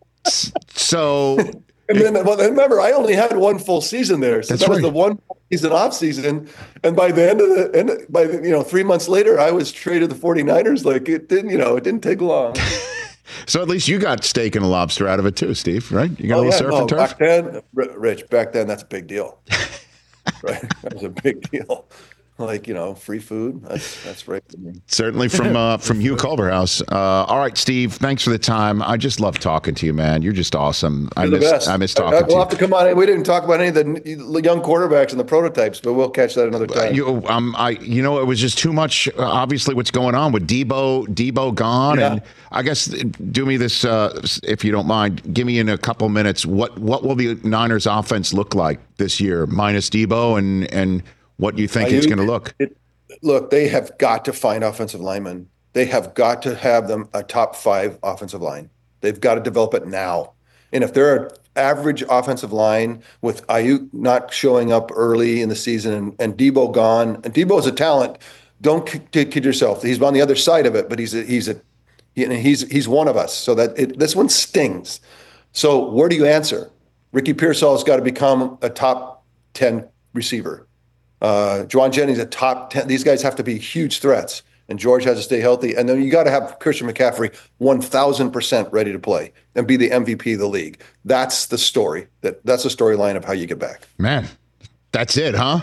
So, and then, well, remember, I only had one full season there. So That's that was right. the one season off season. And by the end of the end, by the, you know, three months later, I was traded to the 49ers. Like it didn't, you know, it didn't take long. so at least you got steak and a lobster out of it too, Steve, right? You got Oh, a little yeah, surf no, and turf? back then, R- Rich, back then, that's a big deal. Right? That was a big deal. Like, you know, free food. That's that's right for me. Certainly from uh, from Hugh Culverhouse. Uh, all right, Steve. Thanks for the time. I just love talking to you, man. You're just awesome. I You're the miss best. I miss I- talking I- to We'll you. have to come on. We didn't talk about any of the young quarterbacks and the prototypes, but we'll catch that another time. You, um, I, you know, it was just too much. Uh, obviously, what's going on with Debo, Debo gone, Yeah. and I guess do me this, uh, if you don't mind. Give me in a couple minutes. What what will the Niners offense look like this year, minus Debo, and and what you think it's Ayuk, going to look? It, look, they have got to find offensive linemen. They have got to have them a top five offensive line. They've got to develop it now. And if they're an average offensive line with Ayuk not showing up early in the season and, and Debo gone, and Debo is a talent. Don't kid, kid yourself. He's on the other side of it, but he's a, he's a he, he's he's one of us. So that it, this one stings. So where do you answer? Ricky Pearsall's got to become a top ten receiver. Uh, Juwan Jennings, a top ten. These guys have to be huge threats, and George has to stay healthy. And then you got to have Christian McCaffrey one thousand percent ready to play and be the M V P of the league. That's the story. That that's the storyline of how you get back. Man, that's it, huh?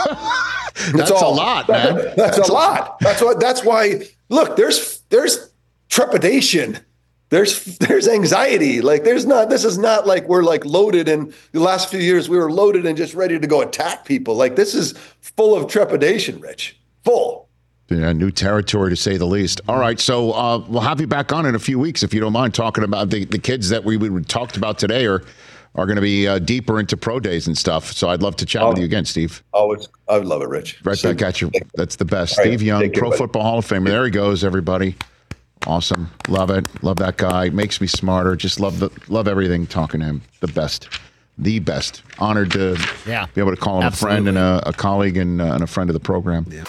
That's that's all. a lot, man. That's, that's a lot. That's what. That's why. Look, there's there's trepidation. There's there's anxiety. Like there's not. This is not like we're like loaded. And the last few years we were loaded and just ready to go attack people. Like this is full of trepidation, Rich. Full. Yeah, new territory to say the least. All right, so uh, we'll have you back on in a few weeks if you don't mind talking about the, the kids that we, we talked about today are are going to be uh, deeper into pro days and stuff. So I'd love to chat Oh. with you again, Steve. Always, I would love it, Rich. Right So- back at you. That's the best. All right, Steve Young, take care, Pro buddy. Football Hall of Famer. There he goes, everybody. Awesome. Love it. Love that guy. Makes me smarter. Just love the love everything talking to him. The best. The best. Honored to Yeah, be able to call him absolutely. a friend and a, a colleague and, uh, and a friend of the program. Yeah.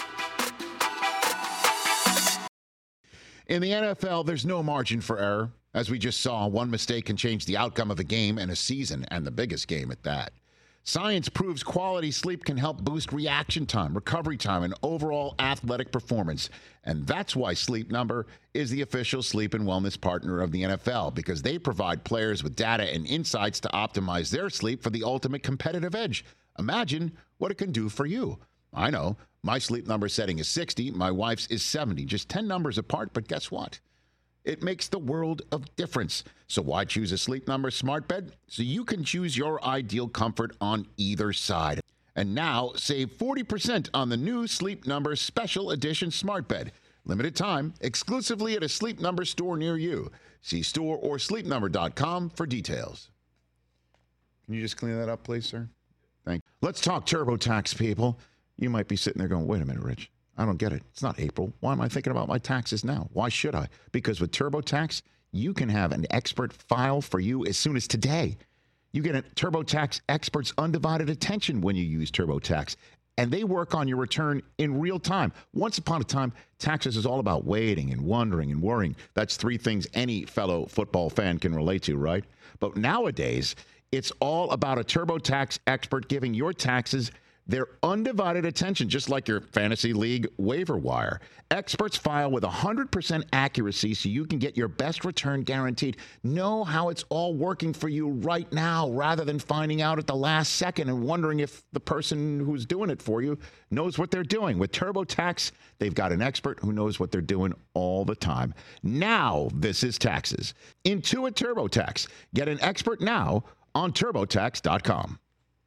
In the N F L, there's no margin for error. As we just saw, one mistake can change the outcome of a game and a season, and the biggest game at that. Science proves quality sleep can help boost reaction time, recovery time, and overall athletic performance. And that's why Sleep Number is the official sleep and wellness partner of the N F L, because they provide players with data and insights to optimize their sleep for the ultimate competitive edge. Imagine what it can do for you. I know. My Sleep Number setting is sixty. My wife's is seventy. Just ten numbers apart, but guess what? It makes the world of difference. So why choose a Sleep Number smart bed? So you can choose your ideal comfort on either side. And now save forty percent on the new Sleep Number Special Edition smart bed. Limited time, exclusively at a Sleep Number store near you. See store or sleep number dot com for details. Can you just clean that up, please, sir? Thank you. Let's talk TurboTax, people. You might be sitting there going, wait a minute, Rich. I don't get it. It's not April. Why am I thinking about my taxes now? Why should I? Because with TurboTax, you can have an expert file for you as soon as today. You get a TurboTax expert's undivided attention when you use TurboTax. and they work on your return in real time. Once upon a time, taxes is all about waiting and wondering and worrying. That's three things any fellow football fan can relate to, right? But nowadays, it's all about a TurboTax expert giving your taxes their undivided attention, just like your fantasy league waiver wire. Experts file with one hundred percent accuracy so you can get your best return guaranteed. Know how it's all working for you right now rather than finding out at the last second and wondering if the person who's doing it for you knows what they're doing. With TurboTax, they've got an expert who knows what they're doing all the time. Now, this is taxes. Intuit TurboTax. Get an expert now on TurboTax dot com.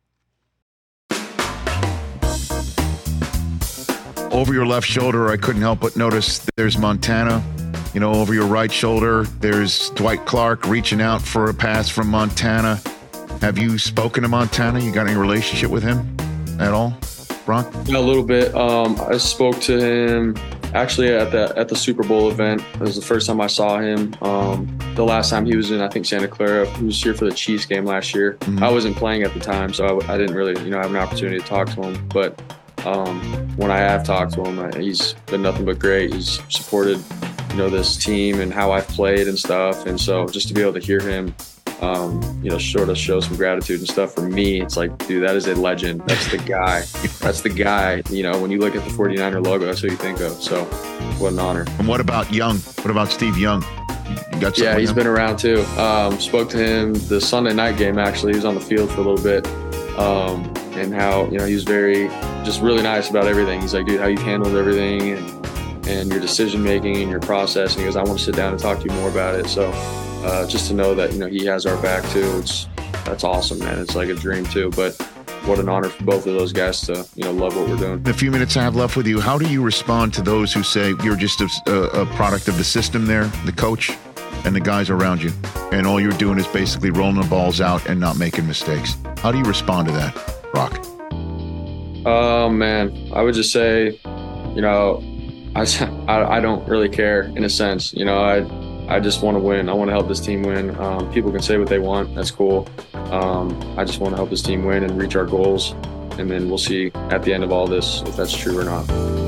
Over your left shoulder, I couldn't help but notice there's Montana. You know, over your right shoulder, there's Dwight Clark reaching out for a pass from Montana. Have you spoken to Montana? You got any relationship with him at all, Brock? Yeah, a little bit. Um, I spoke to him actually at the at the Super Bowl event. It was the first time I saw him. Um, the last time he was in, I think, Santa Clara. He was here for the Chiefs game last year. Mm-hmm. I wasn't playing at the time, so I, I didn't really, you know, have an opportunity to talk to him. But Um, when I have talked to him, he's been nothing but great. He's supported, you know, this team and how I've played and stuff. And so just to be able to hear him, um, you know, sort of show some gratitude and stuff for me, it's like, dude, that is a legend. That's the guy. That's the guy. You know, when you look at the forty-niner logo, that's who you think of. So what an honor. And what about Young? What about Steve Young? You got yeah, he's been around too. Um, spoke to him the Sunday night game, actually. He was on the field for a little bit. Um, and how, you know, he was very, just really nice about everything. He's like, dude, how you've handled everything and, and your decision making and your process. And he goes, I want to sit down and talk to you more about it. So uh, just to know that, you know, he has our back too. It's, that's awesome, man. It's like a dream too. But what an honor for both of those guys to, you know, love what we're doing. The few minutes I have left with you, how do you respond to those who say you're just a, a product of the system there, the coach and the guys around you, and all you're doing is basically rolling the balls out and not making mistakes? How do you respond to that, Brock? Oh, man. I would just say, you know, I, I, I don't really care in a sense. You know, I I just want to win. I want to help this team win. Um, people can say what they want. That's cool. Um, I just want to help this team win and reach our goals. And then we'll see at the end of all this if that's true or not.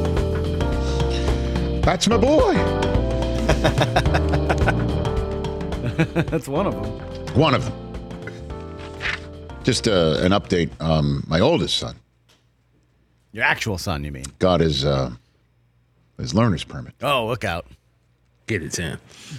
That's my boy. That's one of them. One of them. Just uh, an update. Um, my oldest son. Your actual son, you mean? Got his uh, his learner's permit. Oh, look out. Get it, Sam.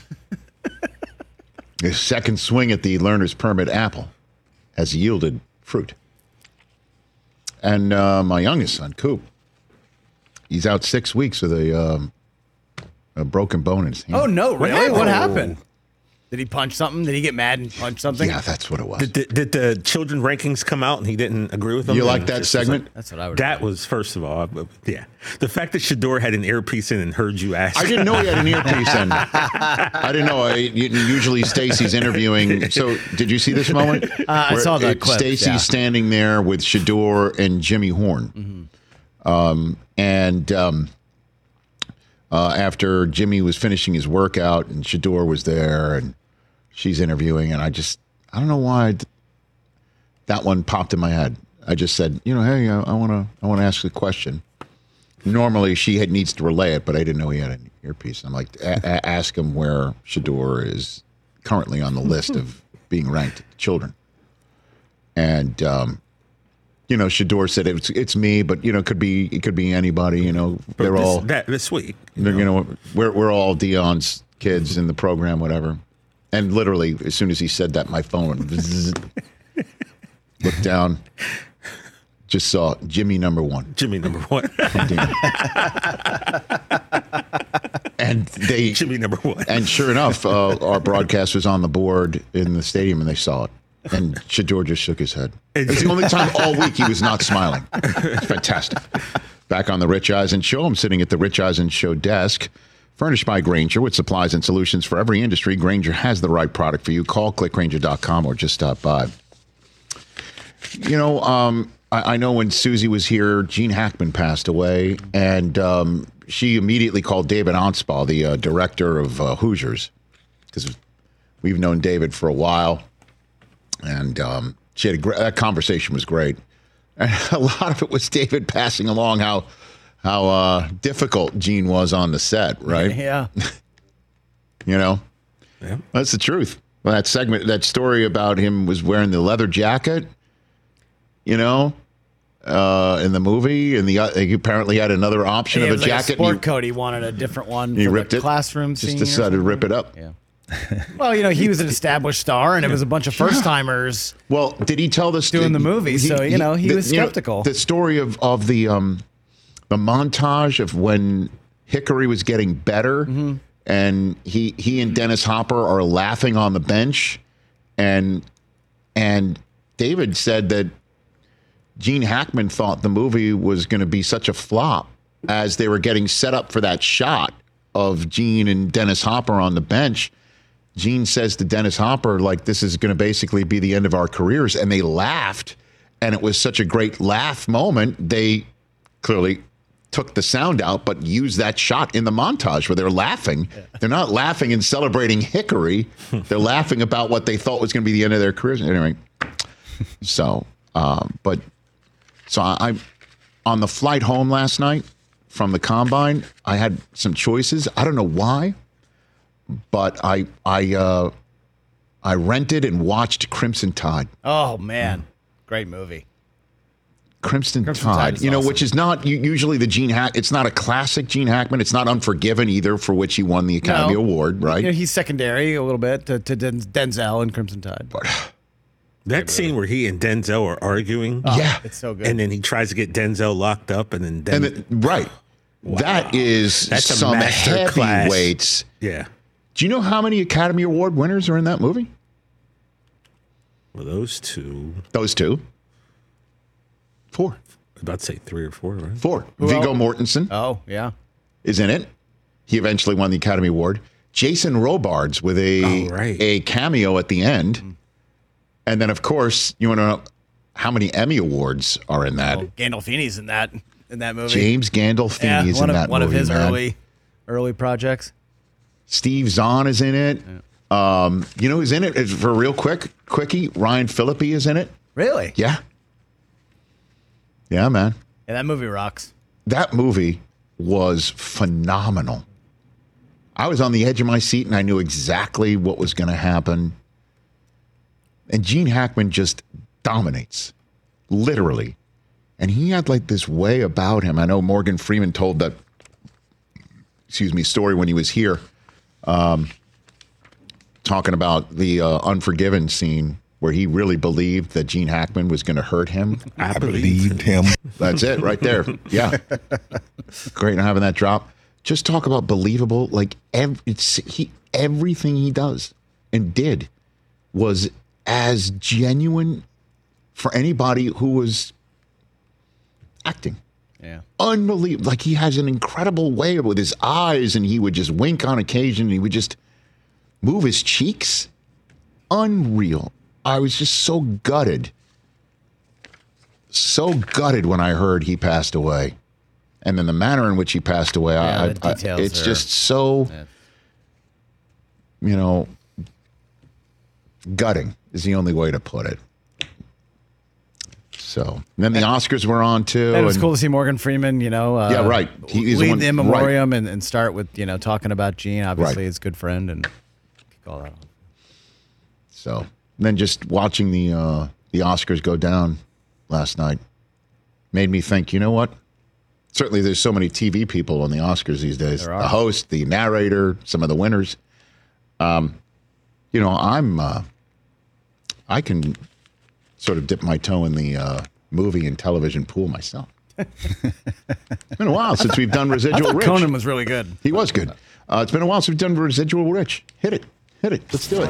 His second swing at the learner's permit apple has yielded fruit. And uh, my youngest son, Coop, he's out six weeks with a, um, a broken bone in his hand. Oh, no, really? What What happened? happened? Did he punch something? Did he get mad and punch something? Yeah, that's what it was. Did, did, did the children rankings come out and he didn't agree with them? You like And that just- segment? That's what I would That was, first of all, yeah. The fact that Shador had an earpiece in and heard you ask. I didn't know he had an earpiece in. I didn't know. I, usually Stacy's interviewing. So did you see this moment? Uh, I saw that clip, Stacy's yeah. standing there with Shador and Jimmy Horn. Mm-hmm. Um, and um, uh, after Jimmy was finishing his workout and Shador was there and she's interviewing, and I just, I don't know why I, that one popped in my head. I just said, you know, hey, I want to, I want to ask a question. Normally, she had, needs to relay it, but I didn't know he had an earpiece. I'm like, a- a- ask him where Shador is currently on the list of being ranked children. And, um, you know, Shador said it's it's me, but you know, it could be it could be anybody. You know, they're this, all that this week. You know, you know we're we're all Dion's kids in the program, whatever. And literally, as soon as he said that, my phone looked down, just saw Jimmy number one. Jimmy number one. And they Jimmy number one. And sure enough, uh, our broadcast was on the board in the stadium, and they saw it. And Shador just shook his head. It's the only time all week he was not smiling. It's fantastic. Back on the Rich Eisen Show, I'm sitting at the Rich Eisen Show desk. Furnished by Grainger with supplies and solutions for every industry, Grainger has the right product for you. Call click grainger dot com or just stop by. You know, um, I, I know when Susie was here, Gene Hackman passed away, and um, she immediately called David Anspaugh, the uh, director of uh, Hoosiers, because we've known David for a while, and um, she had a great, that conversation was great. And a lot of it was David passing along how how uh, difficult Gene was on the set, right? Yeah. You know? Yeah. That's the truth. Well, that segment, that story about him was wearing the leather jacket, you know, uh, in the movie, and the uh, he apparently had another option Yeah, of it a was like jacket. sport and he, coat. He wanted a different one he for ripped the it. classroom Just scene. decided to rip it up. Yeah. Well, you know, he was an established star, and it was a bunch of first timers. Well, did he tell this doing the movie? So you know, he the, was you know, skeptical. the story of of the um the montage of when Hickory was getting better, Mm-hmm. and he he and Dennis Hopper are laughing on the bench, and and David said that Gene Hackman thought the movie was going to be such a flop as they were getting set up for that shot of Gene and Dennis Hopper on the bench. Gene says to Dennis Hopper, like, this is going to basically be the end of our careers. And they laughed. And it was such a great laugh moment. They clearly took the sound out, but used that shot in the montage where they're laughing. Yeah. They're not laughing and celebrating Hickory. They're laughing about what they thought was going to be the end of their careers. Anyway, so, um, but, so I, I, on the flight home last night from the Combine, I had some choices. I don't know why. But I I uh, I rented and watched Crimson Tide. Oh man, great movie. Crimson, Crimson Tide, Tide is you know, awesome. which is not usually the Gene Hack. It's not a classic Gene Hackman. It's not Unforgiven either, for which he won the Academy No. Award, right? You know, he's secondary a little bit to, to Den- Denzel in Crimson Tide. But That scene where he and Denzel are arguing. Oh, yeah, it's so good. And then he tries to get Denzel locked up, and then Den- and the, right, that is That's a some master class. heavyweights. yeah. Do you know how many Academy Award winners are in that movie? Well, those two. Those two. Four. I was about to say three or four, right? Four. Who Viggo else? Mortensen Oh yeah, is in it. He eventually won the Academy Award. Jason Robards with a Oh, right. a cameo at the end. And then, of course, you want to know how many Emmy Awards are in that. well, Gandolfini's in that in that movie. James Gandolfini yeah, is one in of that one movie, of his man. early early projects. Steve Zahn is in it. Um, you know who's in it? For a real quick, quickie, Ryan Phillippe is in it. Really? Yeah. Yeah, man. Yeah, that movie rocks. That movie was phenomenal. I was on the edge of my seat and I knew exactly what was going to happen. And Gene Hackman just dominates, literally. And he had like this way about him. I know Morgan Freeman told that, excuse me, story when he was here, um, talking about the uh, Unforgiven scene where he really believed that Gene Hackman was going to hurt him. I believed him. That's it right there. Yeah. Great having that drop. Just talk about believable. Like ev- it's he everything he does and did was as genuine for anybody who was acting. Yeah. Unbelievable. Like he has an incredible way with his eyes, and he would just wink on occasion, and he would just move his cheeks. Unreal. I was just so gutted. So gutted when I heard he passed away. And then the manner in which he passed away, Yeah, I, the I, details it's are- just so, Yeah. you know, gutting is the only way to put it. So, and then the Oscars were on too. And it was and- cool to see Morgan Freeman, you know. Uh, Yeah, right. He is the lead one- the in memoriam and, and start with, you know, talking about Gene, obviously Right. his good friend, and kick all that off. So, and then just watching the uh, the Oscars go down last night made me think, you know what? Certainly there's so many T V people on the Oscars these days. There are. The host, the narrator, some of the winners. Um, you know, I'm uh, I can sort of dip my toe in the uh, movie and television pool myself. It's been a while since we've done I Residual thought Rich. Conan was really good. He was good. Uh, it's been a while since we've done Residual Rich. Hit it. Hit it. Let's do it.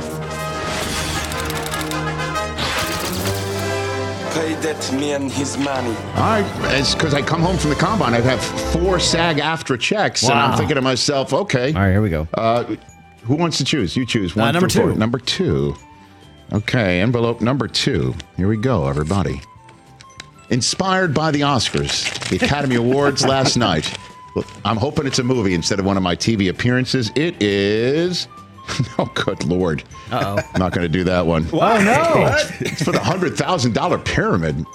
Pay that man his money. All right, it's because I come home from the Combine. I have four SAG-AFTRA checks, and I'm Wow. thinking to myself, okay. All right, here we go. Uh, who wants to choose? You choose. One Uh, number through four. two. Number two. Okay, envelope number two. Here we go, everybody. Inspired by the Oscars, the Academy Awards last night. Look, I'm hoping it's a movie instead of one of my T V appearances. It is. Oh, good Lord. Uh-oh. I'm not going to do that one. Oh, no. It's for the one hundred thousand dollars pyramid.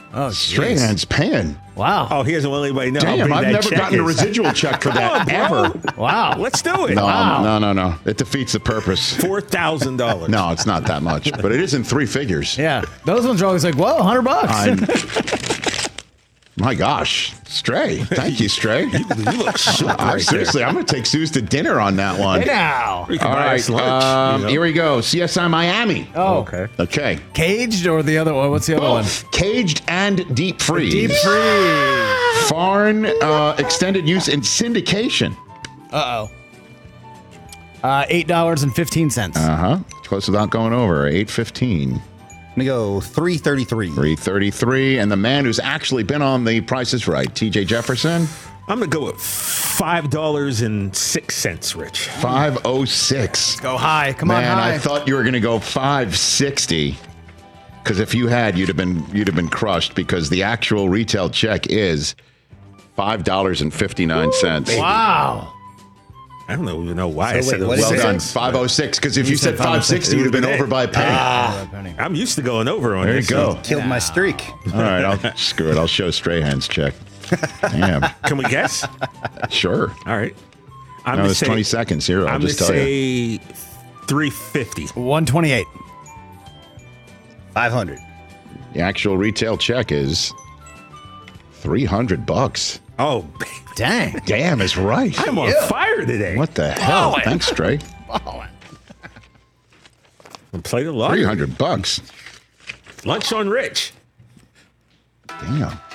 Oh, Strahan's paying. Wow. Oh, he doesn't want anybody to know. how Damn, big I've that never check gotten a is. residual check for that Come on, bro. ever. Wow. Let's do it. No, Wow. no, no, no. It defeats the purpose. Four thousand dollars. No, it's not that much, but it is in three figures. Yeah. Those ones are always like, whoa, one hundred bucks. I'm- My gosh, Stray. Thank you, Stray. You, you look shook I, right seriously, I'm going to take Suze to dinner on that one. Hey now. there. You can All buy right, us lunch. um, you know? here we go. C S I Miami. Oh, okay. Okay. Caged or the other one? What's the other one? Both caged and deep freeze. Deep freeze. Foreign uh, extended use in syndication. Uh-oh. Uh, eight dollars and fifteen cents. Uh huh. Close without going over. eight fifteen. I'm going to go three thirty-three. three thirty-three. And the man who's actually been on The Price is Right, T J Jefferson. I'm going to go with five dollars and six cents, Rich. five oh six. Go high. Come Man, on, high. I thought you were going to go five sixty. Because if you had, you'd have been you'd have been crushed. Because the actual retail check is five dollars and fifty nine cents. Wow. I don't even know why So I said wait, it what was Well is it? done, six. five oh six. Because if you, You said said five sixty, it you'd have been would've over by a penny. Ah, I'm used to going over on There you this. go. Killed my streak. All right, I'll screw it. I'll show Strahan's check. Damn. Can we guess? Sure. All right. I'm No, gonna it's say, twenty seconds here. I'll I'm just gonna tell you. say three fifty. one twenty-eight. five hundred. The actual retail check is three hundred bucks. Oh, Dang. Damn is right. I'm on fire today. What the hell? Balling. Thanks, Stray. Play the lottery. three hundred bucks. Lunch on Rich. Damn.